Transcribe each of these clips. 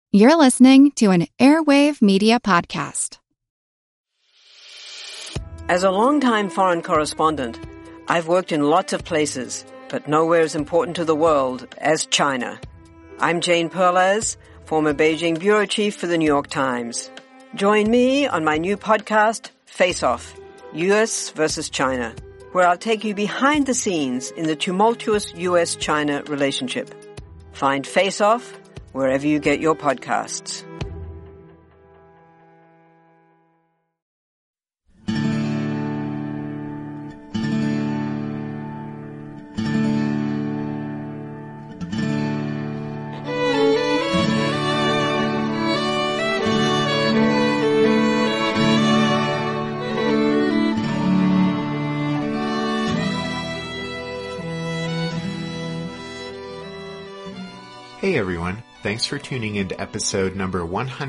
You're listening to an Airwave Media Podcast. As a longtime foreign correspondent, I've worked in lots of places, but nowhere as important to the world as China. I'm Jane Perlez, former Beijing bureau chief for the New York Times. Join me on my new podcast, Face Off, U.S. versus China, where I'll take you behind the scenes in the tumultuous U.S.-China relationship. Find Face Off wherever you get your podcasts. Hey everyone, thanks for tuning in to episode number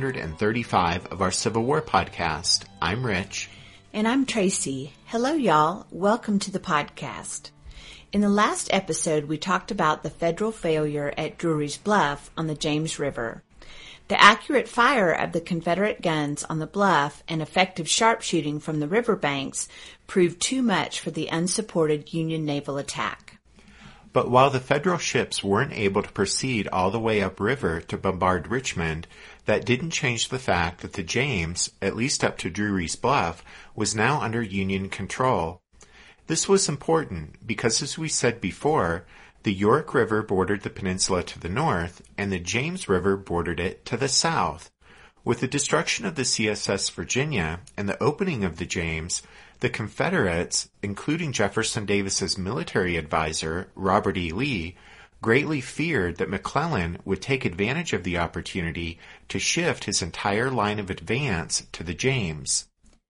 135 of our Civil War podcast. I'm Rich. And I'm Tracy. Hello y'all, welcome to the podcast. In the last episode we talked about the federal failure at Drury's Bluff on the James River. The accurate fire of the Confederate guns on the bluff and effective sharpshooting from the riverbanks proved too much for the unsupported Union naval attack. But while the Federal ships weren't able to proceed all the way upriver to bombard Richmond, that didn't change the fact that the James, at least up to Drury's Bluff, was now under Union control. This was important because, as we said before, the York River bordered the peninsula to the north, and the James River bordered it to the south. With the destruction of the CSS Virginia and the opening of the James, the Confederates, including Jefferson Davis's military advisor, Robert E. Lee, greatly feared that McClellan would take advantage of the opportunity to shift his entire line of advance to the James.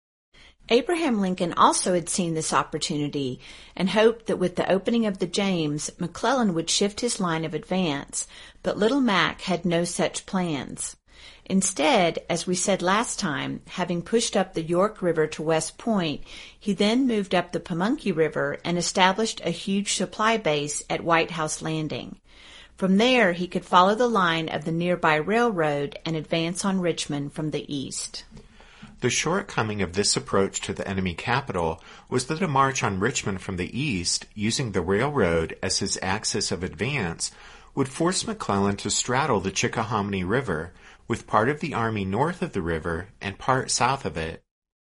Abraham Lincoln also had seen this opportunity and hoped that with the opening of the James, McClellan would shift his line of advance, but Little Mac had no such plans. Instead, as we said last time, having pushed up the York River to West Point, he then moved up the Pamunkey River and established a huge supply base at White House Landing. From there, he could follow the line of the nearby railroad and advance on Richmond from the east. The shortcoming of this approach to the enemy capital was that a march on Richmond from the east, using the railroad as his axis of advance, would force McClellan to straddle the Chickahominy River, with part of the army north of the river and part south of it.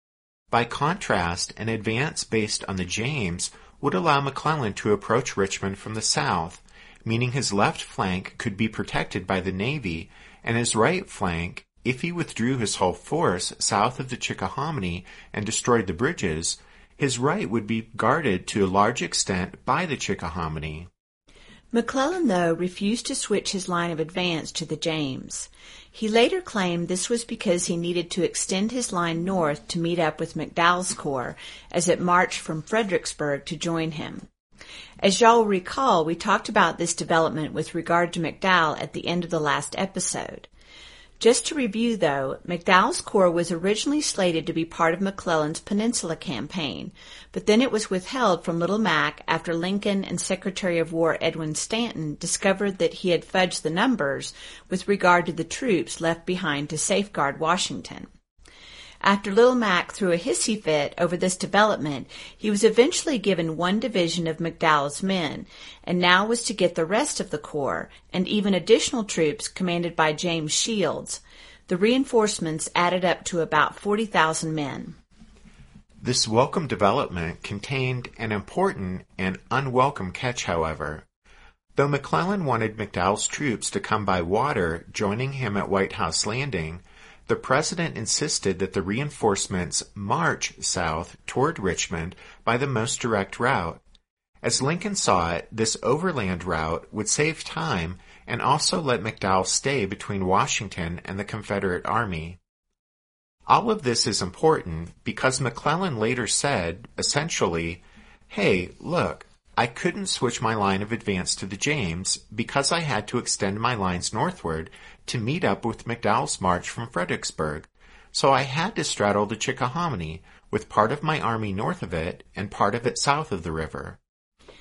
By contrast, an advance based on the James would allow McClellan to approach Richmond from the south, meaning his left flank could be protected by the Navy, and his right flank, if he withdrew his whole force south of the Chickahominy and destroyed the bridges, his right would be guarded to a large extent by the Chickahominy. McClellan, though, refused to switch his line of advance to the James. He later claimed this was because he needed to extend his line north to meet up with McDowell's corps as it marched from Fredericksburg to join him. As y'all will recall, we talked about this development with regard to McDowell at the end of the last episode. Just to review, though, McDowell's corps was originally slated to be part of McClellan's Peninsula campaign, but then it was withheld from Little Mac after Lincoln and Secretary of War Edwin Stanton discovered that he had fudged the numbers with regard to the troops left behind to safeguard Washington. After Little Mac threw a hissy fit over this development, he was eventually given one division of McDowell's men, and now was to get the rest of the corps, and even additional troops commanded by James Shields. The reinforcements added up to about 40,000 men. This welcome development contained an important and unwelcome catch, however. Though McClellan wanted McDowell's troops to come by water, joining him at White House Landing, the President insisted that the reinforcements march south toward Richmond by the most direct route. As Lincoln saw it, this overland route would save time and also let McDowell stay between Washington and the Confederate Army. All of this is important because McClellan later said, essentially, "Hey, look, I couldn't switch my line of advance to the James because I had to extend my lines northward to meet up with McDowell's march from Fredericksburg, so I had to straddle the Chickahominy with part of my army north of it and part of it south of the river."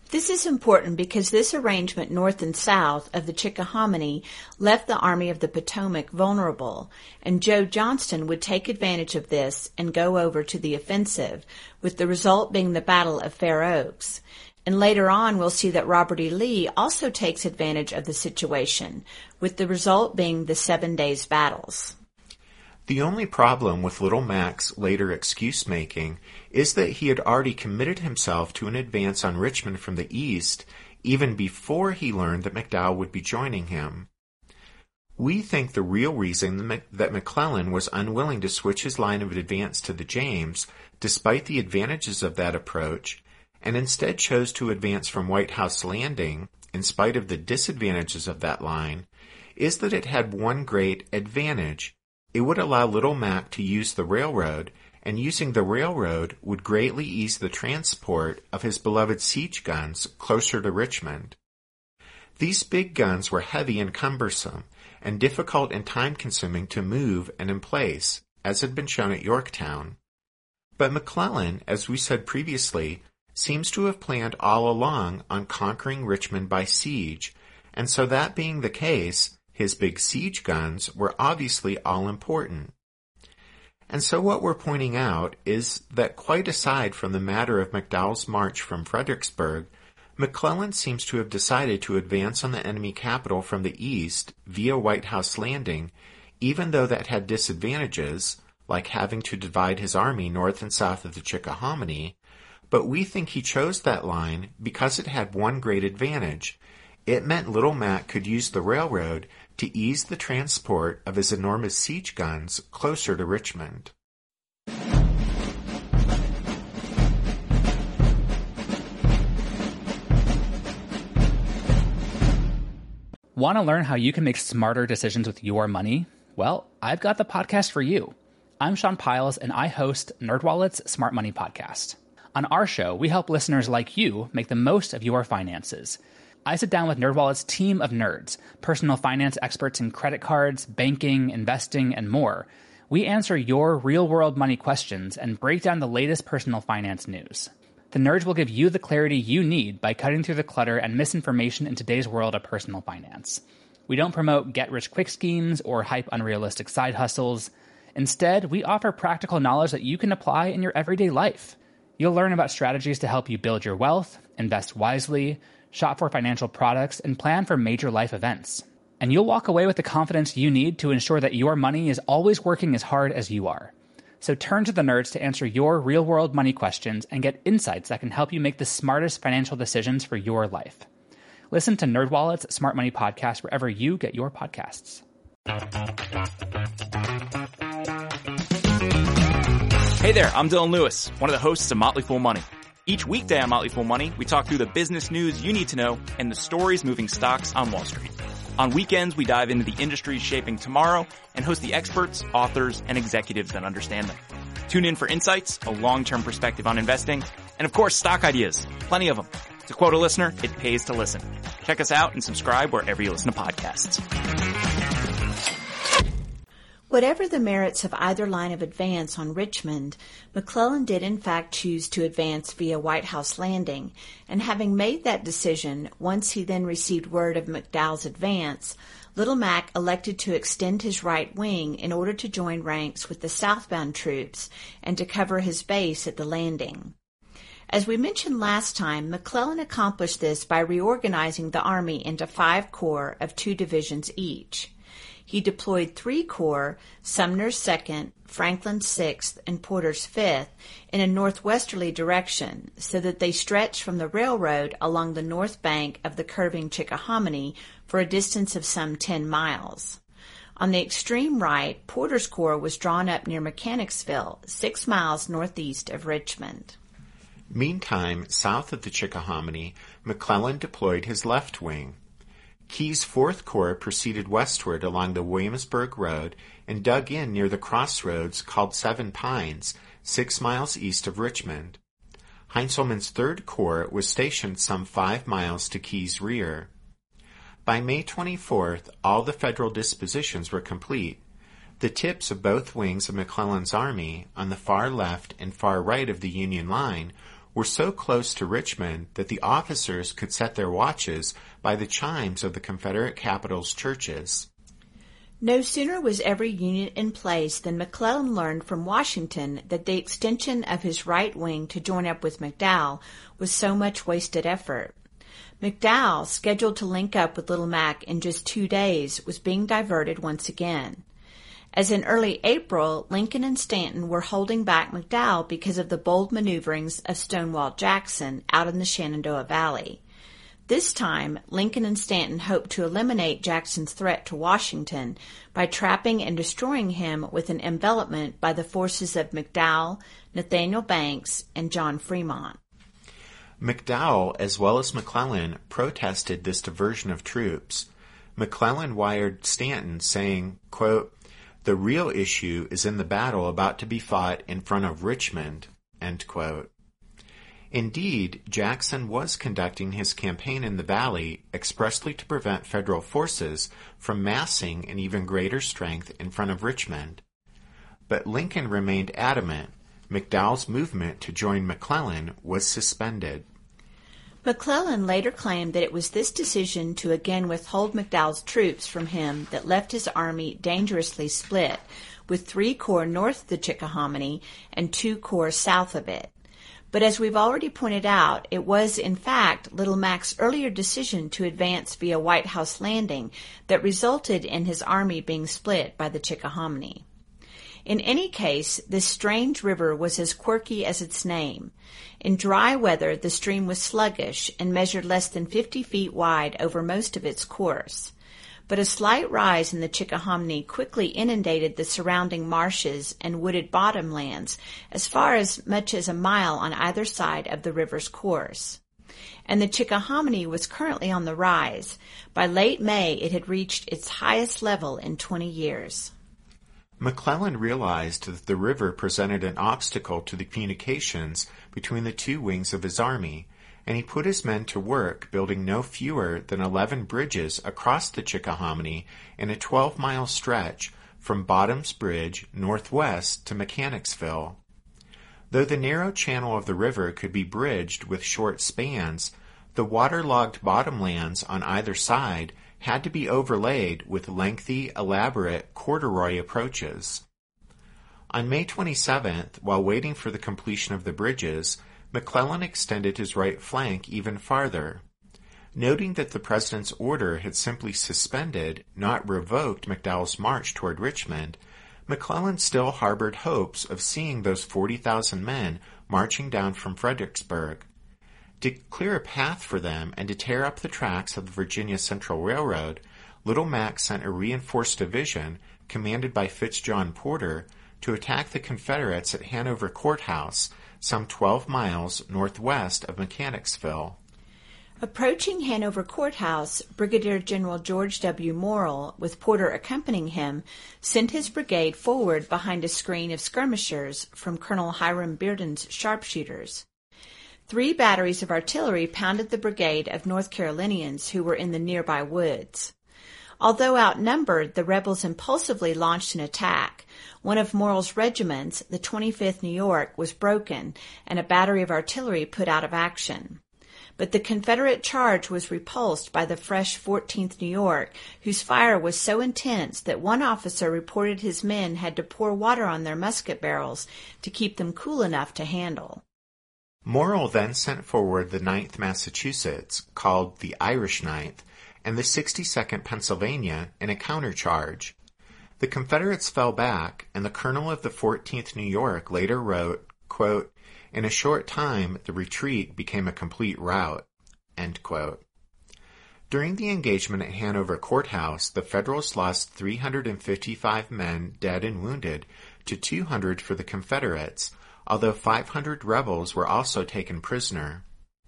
This is important because this arrangement north and south of the Chickahominy left the Army of the Potomac vulnerable, and Joe Johnston would take advantage of this and go over to the offensive, with the result being the Battle of Fair Oaks. And later on we'll see that Robert E. Lee also takes advantage of the situation, with the result being the 7 Days Battles. The only problem with Little Mac's later excuse-making is that he had already committed himself to an advance on Richmond from the east even before he learned that McDowell would be joining him. We think the real reason that McClellan was unwilling to switch his line of advance to the James, despite the advantages of that approach, and instead chose to advance from White House Landing, in spite of the disadvantages of that line, is that it had one great advantage. It would allow Little Mac to use the railroad, and using the railroad would greatly ease the transport of his beloved siege guns closer to Richmond. These big guns were heavy and cumbersome, and difficult and time-consuming to move and in place, as had been shown at Yorktown. But McClellan, as we said previously, seems to have planned all along on conquering Richmond by siege, and so that being the case, his big siege guns were obviously all important. And so what we're pointing out is that quite aside from the matter of McDowell's march from Fredericksburg, McClellan seems to have decided to advance on the enemy capital from the east via White House Landing, even though that had disadvantages, like having to divide his army north and south of the Chickahominy, but we think he chose that line because it had one great advantage. It meant Little Mac could use the railroad to ease the transport of his enormous siege guns closer to Richmond. Want to learn how you can make smarter decisions with your money? Well, I've got the podcast for you. I'm Sean Piles, and I host NerdWallet's Smart Money Podcast. On our show, we help listeners like you make the most of your finances. I sit down with NerdWallet's team of nerds, personal finance experts in credit cards, banking, investing, and more. We answer your real-world money questions and break down the latest personal finance news. The nerds will give you the clarity you need by cutting through the clutter and misinformation in today's world of personal finance. We don't promote get-rich-quick schemes or hype unrealistic side hustles. Instead, we offer practical knowledge that you can apply in your everyday life. You'll learn about strategies to help you build your wealth, invest wisely, shop for financial products, and plan for major life events. And you'll walk away with the confidence you need to ensure that your money is always working as hard as you are. So turn to the nerds to answer your real-world money questions and get insights that can help you make the smartest financial decisions for your life. Listen to NerdWallet's Smart Money Podcast wherever you get your podcasts. Hey there, I'm Dylan Lewis, one of the hosts of Motley Fool Money. Each weekday on Motley Fool Money, we talk through the business news you need to know and the stories moving stocks on Wall Street. On weekends, we dive into the industries shaping tomorrow and host the experts, authors, and executives that understand them. Tune in for insights, a long-term perspective on investing, and of course, stock ideas. Plenty of them. To quote a listener, it pays to listen. Check us out and subscribe wherever you listen to podcasts. Whatever the merits of either line of advance on Richmond, McClellan did in fact choose to advance via White House Landing, and having made that decision, once he then received word of McDowell's advance, Little Mac elected to extend his right wing in order to join ranks with the southbound troops and to cover his base at the landing. As we mentioned last time, McClellan accomplished this by reorganizing the Army into 5 corps of 2 divisions each. He deployed 3 corps, Sumner's 2nd, Franklin's 6th, and Porter's 5th, in a northwesterly direction, so that they stretched from the railroad along the north bank of the curving Chickahominy for a distance of some 10 miles. On the extreme right, Porter's corps was drawn up near Mechanicsville, 6 miles northeast of Richmond. Meantime, south of the Chickahominy, McClellan deployed his left wing. Keyes' 4th Corps proceeded westward along the Williamsburg Road and dug in near the crossroads called Seven Pines, 6 miles east of Richmond. Heintzelman's 3rd Corps was stationed some 5 miles to Keyes' rear. By May 24th, all the Federal dispositions were complete. The tips of both wings of McClellan's army, on the far left and far right of the Union line, were so close to Richmond that the officers could set their watches by the chimes of the Confederate capital's churches. No sooner was every unit in place than McClellan learned from Washington that the extension of his right wing to join up with McDowell was so much wasted effort. McDowell, scheduled to link up with Little Mac in just 2 days, was being diverted once again. As in early April, Lincoln and Stanton were holding back McDowell because of the bold maneuverings of Stonewall Jackson out in the Shenandoah Valley. This time, Lincoln and Stanton hoped to eliminate Jackson's threat to Washington by trapping and destroying him with an envelopment by the forces of McDowell, Nathaniel Banks, and John Fremont. McDowell, as well as McClellan, protested this diversion of troops. McClellan wired Stanton saying, quote, "The real issue is in the battle about to be fought in front of Richmond," end quote. Indeed, Jackson was conducting his campaign in the Valley expressly to prevent federal forces from massing in even greater strength in front of Richmond. But Lincoln remained adamant. McDowell's movement to join McClellan was suspended. McClellan later claimed that it was this decision to again withhold McDowell's troops from him that left his army dangerously split, with 3 corps north of the Chickahominy and 2 corps south of it. But as we've already pointed out, it was, in fact, Little Mac's earlier decision to advance via White House Landing that resulted in his army being split by the Chickahominy. In any case, this strange river was as quirky as its name. In dry weather, the stream was sluggish and measured less than 50 feet wide over most of its course. But a slight rise in the Chickahominy quickly inundated the surrounding marshes and wooded bottomlands as far as much as a mile on either side of the river's course. And the Chickahominy was currently on the rise. By late May, it had reached its highest level in 20 years. McClellan realized that the river presented an obstacle to the communications between the 2 wings of his army, and he put his men to work building no fewer than 11 bridges across the Chickahominy in a 12-mile stretch from Bottom's Bridge northwest to Mechanicsville. Though the narrow channel of the river could be bridged with short spans, the waterlogged bottomlands on either side had to be overlaid with lengthy, elaborate corduroy approaches. On May 27th, while waiting for the completion of the bridges, McClellan extended his right flank even farther. Noting that the president's order had simply suspended, not revoked, McDowell's march toward Richmond, McClellan still harbored hopes of seeing those 40,000 men marching down from Fredericksburg. To clear a path for them and to tear up the tracks of the Virginia Central Railroad, Little Mac sent a reinforced division, commanded by Fitzjohn Porter, to attack the Confederates at Hanover Courthouse, some 12 miles northwest of Mechanicsville. Approaching Hanover Courthouse, Brigadier General George W. Morrill, with Porter accompanying him, sent his brigade forward behind a screen of skirmishers from Colonel Hiram Bearden's sharpshooters. 3 batteries of artillery pounded the brigade of North Carolinians who were in the nearby woods. Although outnumbered, the rebels impulsively launched an attack. One of Morrill's regiments, the 25th New York, was broken, and a battery of artillery put out of action. But the Confederate charge was repulsed by the fresh 14th New York, whose fire was so intense that one officer reported his men had to pour water on their musket barrels to keep them cool enough to handle. Morrill then sent forward the 9th Massachusetts, called the Irish 9th, and the 62nd Pennsylvania in a countercharge. The Confederates fell back, and the colonel of the 14th New York later wrote, quote, "In a short time, the retreat became a complete rout," end quote. During the engagement at Hanover Courthouse, the Federals lost 355 men dead and wounded to 200 for the Confederates, although 500 rebels were also taken prisoner.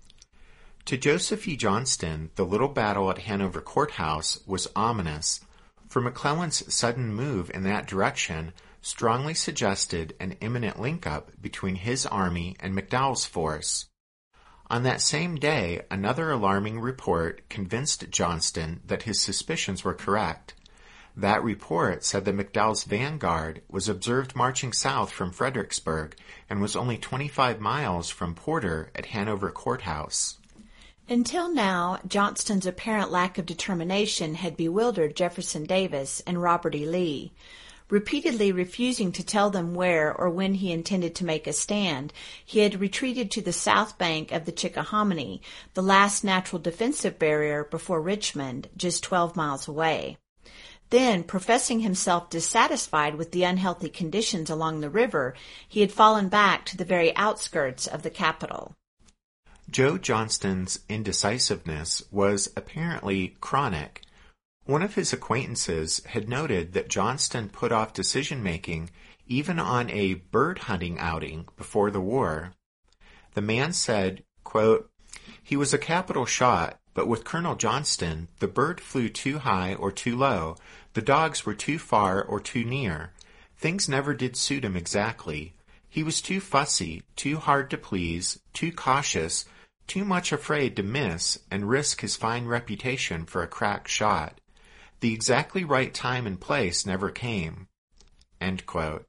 To Joseph E. Johnston, the little battle at Hanover Courthouse was ominous, for McClellan's sudden move in that direction strongly suggested an imminent link-up between his army and McDowell's force. On that same day, another alarming report convinced Johnston that his suspicions were correct. That report said that McDowell's vanguard was observed marching south from Fredericksburg and was only 25 miles from Porter at Hanover Courthouse. Until now, Johnston's apparent lack of determination had bewildered Jefferson Davis and Robert E. Lee. Repeatedly refusing to tell them where or when he intended to make a stand, he had retreated to the south bank of the Chickahominy, the last natural defensive barrier before Richmond, just 12 miles away. Then, professing himself dissatisfied with the unhealthy conditions along the river, he had fallen back to the very outskirts of the capital. Joe Johnston's indecisiveness was apparently chronic. One of his acquaintances had noted that Johnston put off decision-making even on a bird-hunting outing before the war. The man said, quote, "He was a capital shot, but with Colonel Johnston, the bird flew too high or too low, the dogs were too far or too near. Things never did suit him exactly. He was too fussy, too hard to please, too cautious, too much afraid to miss and risk his fine reputation for a crack shot. The exactly right time and place never came." End quote.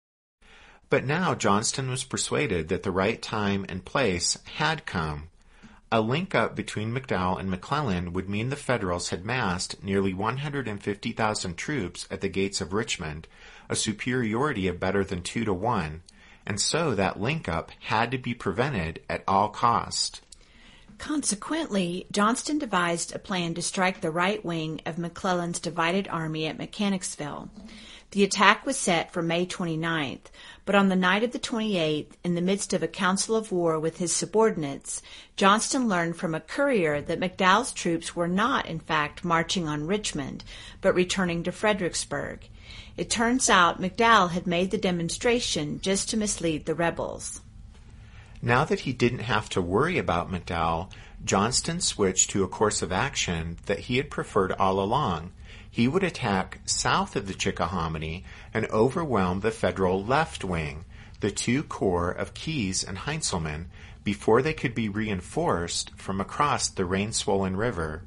But now Johnston was persuaded that the right time and place had come. A link-up between McDowell and McClellan would mean the Federals had massed nearly 150,000 troops at the gates of Richmond, a superiority of better than 2-1, and so that link-up had to be prevented at all cost. Consequently, Johnston devised a plan to strike the right wing of McClellan's divided army at Mechanicsville. The attack was set for May 29th, but on the night of the 28th, in the midst of a council of war with his subordinates, Johnston learned from a courier that McDowell's troops were not, in fact, marching on Richmond, but returning to Fredericksburg. It turns out McDowell had made the demonstration just to mislead the rebels. Now that he didn't have to worry about McDowell, Johnston switched to a course of action that he had preferred all along. He would attack south of the Chickahominy and overwhelm the Federal left wing, the two corps of Keyes and Heintzelman, before they could be reinforced from across the rain-swollen river.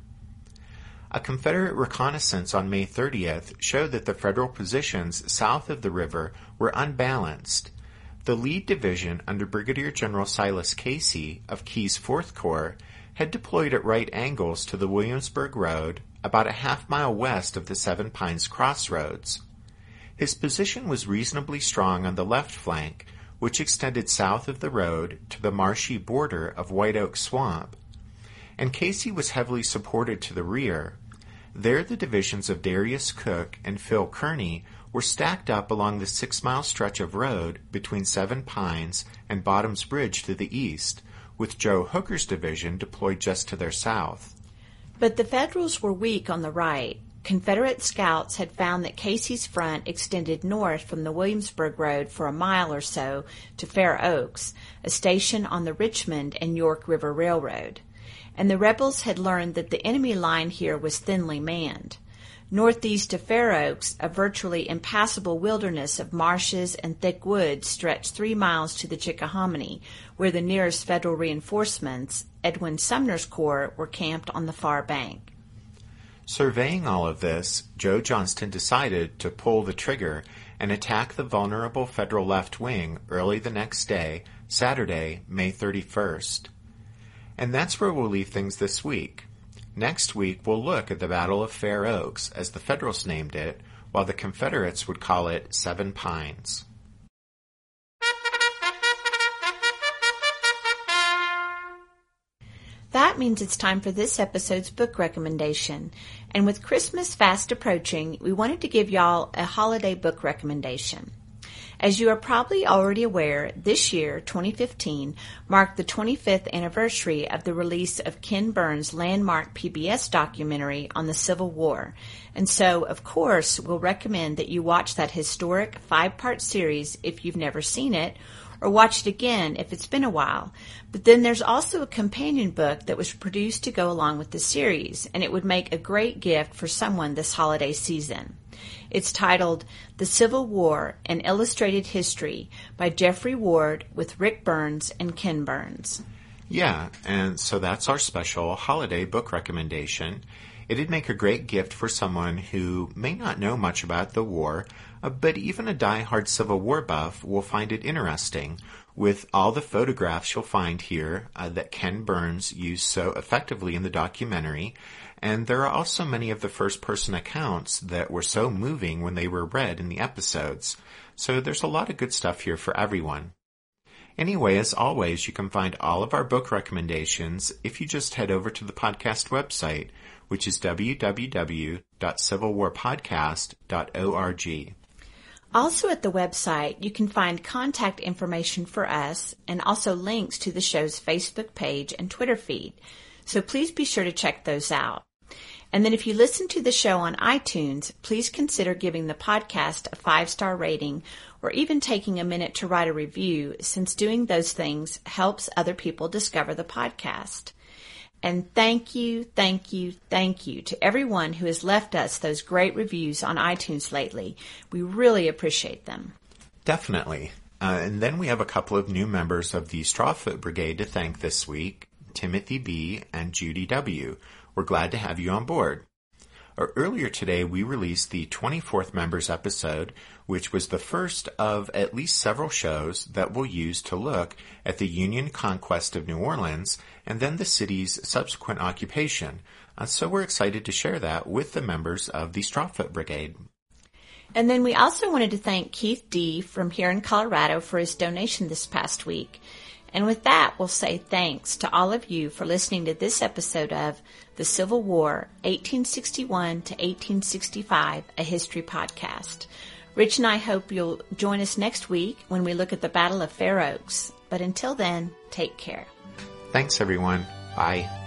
A Confederate reconnaissance on May 30th showed that the Federal positions south of the river were unbalanced. The lead division under Brigadier General Silas Casey of Keyes' 4th Corps had deployed at right angles to the Williamsburg Road, about a half-mile west of the Seven Pines Crossroads. His position was reasonably strong on the left flank, which extended south of the road to the marshy border of White Oak Swamp, and Casey was heavily supported to the rear. There the divisions of Darius Cook and Phil Kearny were stacked up along the 6-mile stretch of road between Seven Pines and Bottoms Bridge to the east, with Joe Hooker's division deployed just to their south. But the Federals were weak on the right. Confederate scouts had found that Casey's front extended north from the Williamsburg Road for a mile or so to Fair Oaks, a station on the Richmond and York River Railroad. And the rebels had learned that the enemy line here was thinly manned. Northeast of Fair Oaks, a virtually impassable wilderness of marshes and thick woods stretched 3 miles to the Chickahominy, where the nearest Federal reinforcements, Edwin Sumner's corps, were camped on the far bank. Surveying all of this, Joe Johnston decided to pull the trigger and attack the vulnerable Federal left wing early the next day, Saturday, May 31st. And that's where we'll leave things this week. Next week, we'll look at the Battle of Fair Oaks, as the Federals named it, while the Confederates would call it Seven Pines. That means it's time for this episode's book recommendation. And with Christmas fast approaching, we wanted to give y'all a holiday book recommendation. As you are probably already aware, this year, 2015, marked the 25th anniversary of the release of Ken Burns' landmark PBS documentary on the Civil War. And so, of course, we'll recommend that you watch that historic 5-part series if you've never seen it, or watch it again if it's been a while. But then there's also a companion book that was produced to go along with the series, and it would make a great gift for someone this holiday season. It's titled The Civil War, An Illustrated History by Jeffrey Ward with Rick Burns and Ken Burns. Yeah, and so that's our special holiday book recommendation. It'd make a great gift for someone who may not know much about the war, but even a die-hard Civil War buff will find it interesting, with all the photographs you'll find here that Ken Burns used so effectively in the documentary, and there are also many of the first-person accounts that were so moving when they were read in the episodes. So there's a lot of good stuff here for everyone. Anyway, as always, you can find all of our book recommendations if you just head over to the podcast website, which is www.civilwarpodcast.org. Also at the website, you can find contact information for us and also links to the show's Facebook page and Twitter feed. So please be sure to check those out. And then if you listen to the show on iTunes, please consider giving the podcast a 5-star rating or even taking a minute to write a review, since doing those things helps other people discover the podcast. And thank you to everyone who has left us those great reviews on iTunes lately. We really appreciate them. Definitely. And then we have a couple of new members of the Strawfoot Brigade to thank this week, Timothy B. and Judy W. We're glad to have you on board. Earlier today, we released the 24th Members episode, which was the first of at least several shows that we'll use to look at the Union conquest of New Orleans and then the city's subsequent occupation. So we're excited to share that with the members of the Strawfoot Brigade. And then we also wanted to thank Keith D. from here in Colorado for his donation this past week. And with that, we'll say thanks to all of you for listening to this episode of The Civil War, 1861 to 1865, a history podcast. Rich and I hope you'll join us next week when we look at the Battle of Fair Oaks. But until then, take care. Thanks, everyone. Bye.